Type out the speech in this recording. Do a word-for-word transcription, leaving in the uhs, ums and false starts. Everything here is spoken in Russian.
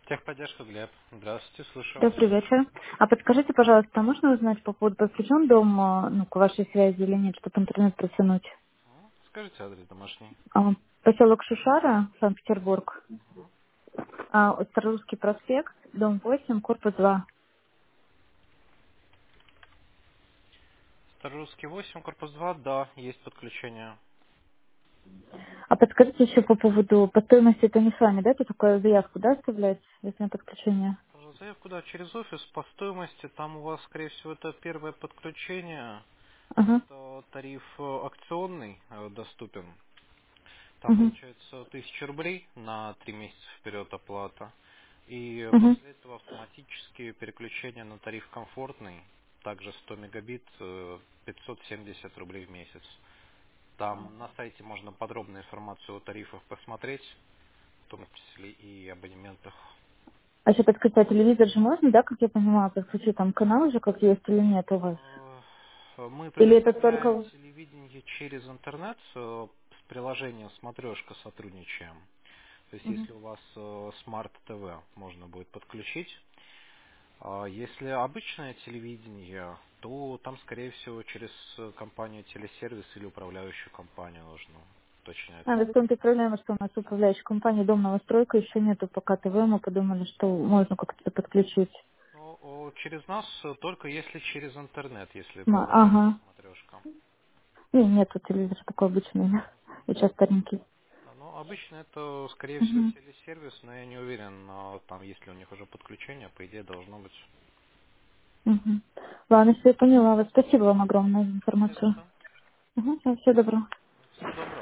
Техподдержка, Глеб. Здравствуйте, слушаю вас. Добрый вечер. А подскажите, пожалуйста, можно узнать по поводу подключен дом а, ну, к вашей связи или нет, чтобы интернет протянуть? М, Скажите адрес домашний. А, Поселок Шушара, Санкт-Петербург. Мгм. А, Старорусский проспект, дом восемь, корпус два. Старорусский восемь, корпус два, да, есть подключение. А подскажите еще по поводу, по стоимости это не с вами, да? Это такую заявку, да, оставлять, если на подключение? Э, Заявку, да, через офис по стоимости, там у вас, скорее всего, это первое подключение. Ага. Это тариф э, акционный э, доступен. Там Угу. получается тысяча рублей на три месяца вперед оплата. И Угу. после этого автоматически переключение на тариф комфортный, также сто мегабит, э, пятьсот семьдесят рублей в месяц. Там на сайте можно подробную информацию о тарифах посмотреть, в том числе и абонементах. А еще подскажите, а телевизор же можно, да, как я понимаю, подключить там канал уже, как есть или нет у вас? Э, Мы Или это предоставляем только... телевидение через интернет, э, с приложением «Смотрешка» сотрудничаем. То есть Мгм. если у вас э, смарт ТВ, можно будет подключить. А если обычное телевидение, то там, скорее всего, через э, компанию телесервис или управляющую компанию нужно уточнять. А, в том-то и проблема, что у нас управляющая компания «Дом новостройка» еще нету пока ТВ, мы подумали, что можно как-то это подключить. Ну, о, через нас э, только если через интернет, если Ма- приложение Ага. смотрешка. И нету телевизора такой обычный, да. Сейчас старенький. А, Ну, обычно это, скорее всего, Угу. телесервис, но я не уверен, но там, если у них уже подключение, по идее, должно быть. Угу. Ладно, все, поняла вас. Спасибо вам огромное за Не за информацию. что. Угу, всего доброго. Всего доброго.